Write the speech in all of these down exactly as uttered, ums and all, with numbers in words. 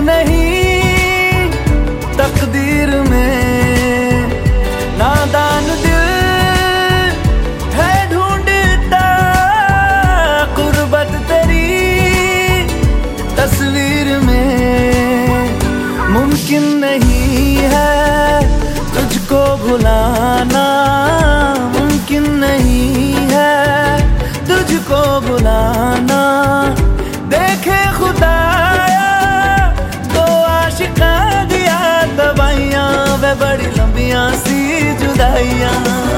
नहीं तकदीर में, नादान दिल है ढूंढता गुर्बत तेरी तस्वीर में। मुमकिन नहीं है तुझको भुलाना, मुमकिन नहीं है तुझको भुलाना। देखे खुदाया दो आशिका दिया दवाइयां, वे बड़ी लंबियां सी जुदाइयां।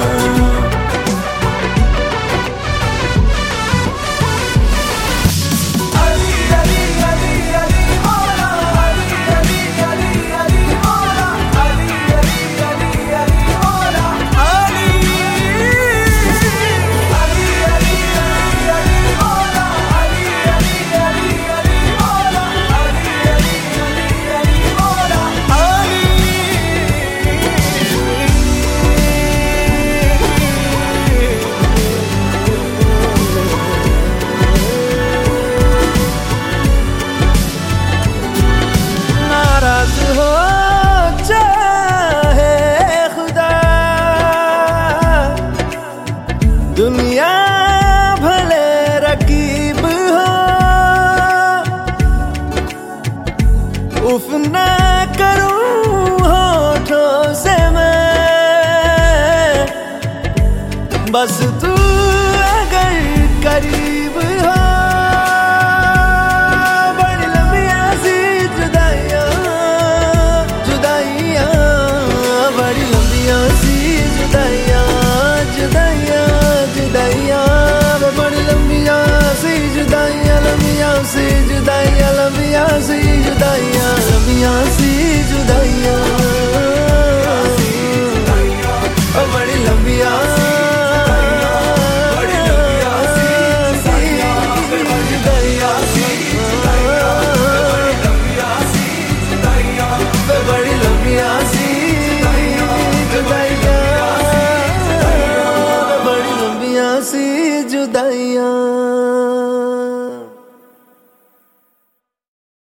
हो चाहे खुदा दुनिया भले रकीब हो, उफ ना करूं होठों से मैं, बस तू